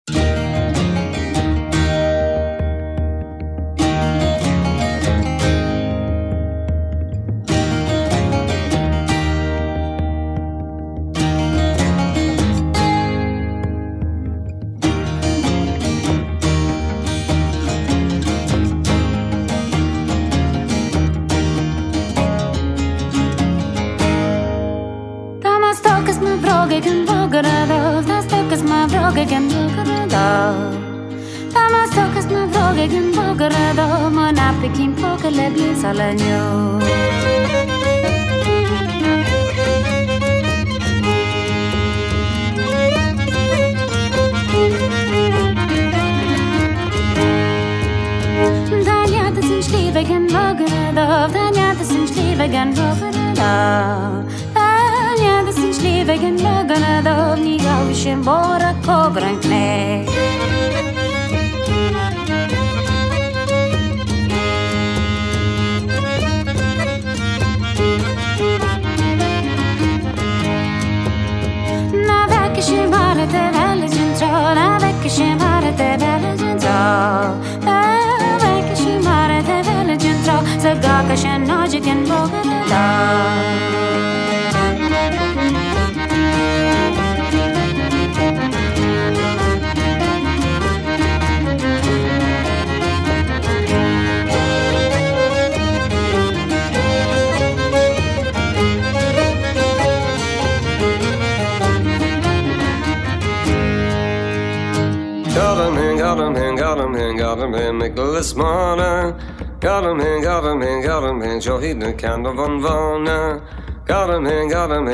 Nicholas Marner. Got him in, Johida Candavonvona. Got him in,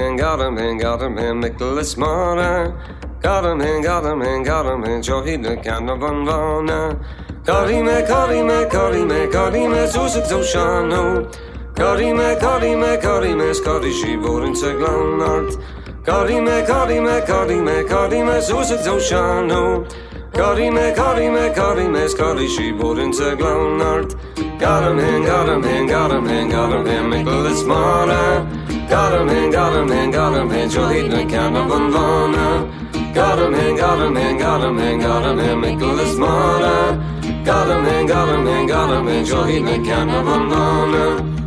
Nicholas Marner. Got him in, Johida Candavonvona. Karime, Susik Zoshano. Karime, Scotty Shivorin Seglonart. Karime, Susik Zoshano. Karime, Scotty Shivorin Seglonart. Got him in, Nicholas Marner. Got him in, Johida Candavonvona. Got him in, Nicholas Marner. Got him in, Johida Candavonvona.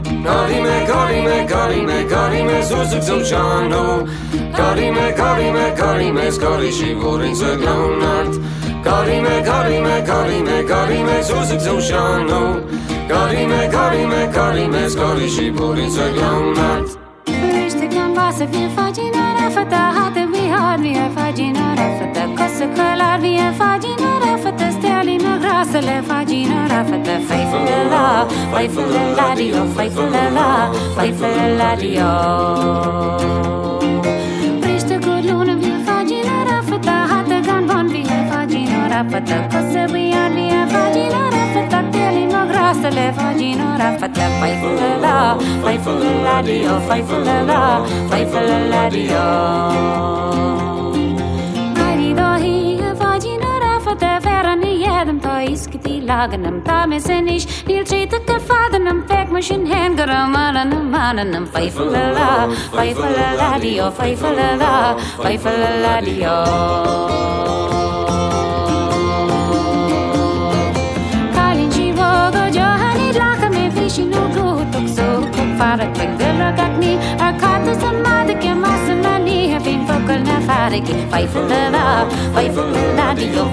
Karime, Susik Zoshano. Karime, Scotty Shivorin Seglonart. Karime, Susik Zoshano. Karime, Scotty Shivorin Seglonart. Rishte kan vasa vi fajina rafata hade vi har vi fajina rafata kasakalar vi fajina rafata steli na grasele fajina rafata faithful la dio Rishte kuluna vi fajina rafata hade gan van vi fajina rafata kasabi har vi fajina rafata steli na grasele fajina rafata faithful la dio Marido hi fajina rafata verani jedem ta iskiti laganam ta mesenish nil chita ka fadanam fek machine hand garanam faithful la dio Farak penggelar kakni Arkata samada ke masamani Hafin fokal na fariki Faithful la dio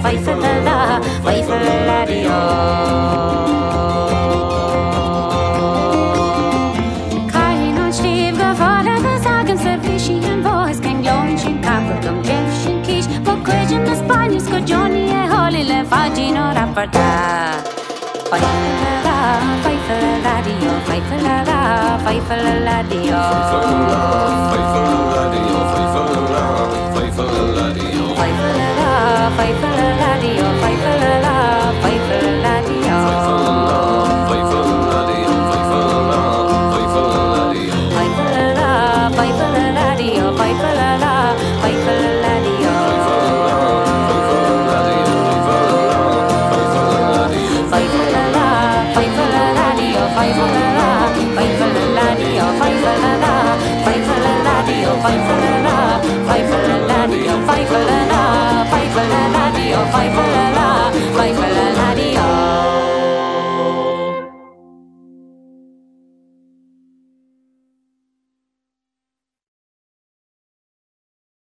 Kahin on schlief gevallen Gesagen servishi en voice Kan glowing shin kapelum Gelfshin kish Pokwejem na Spanish Ko Johnny e holile Fajino raparta Faithful la dio Fight for the fa la la, fa la la.